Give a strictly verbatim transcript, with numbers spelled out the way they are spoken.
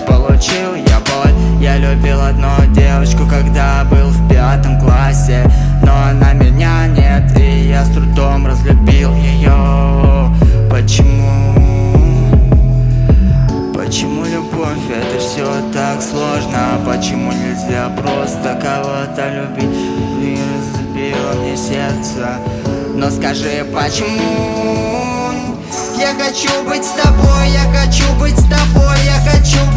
получил я боль. Я любил одну девочку, когда был в пятом классе, но она меня нет, и я с трудом разлюбил ее. Почему? Почему любовь это все так сложно? Почему нельзя просто кого-то любить? Ты разбила мне сердце, но скажи, почему? Я хочу быть с тобой, я хочу быть с тобой, я хочу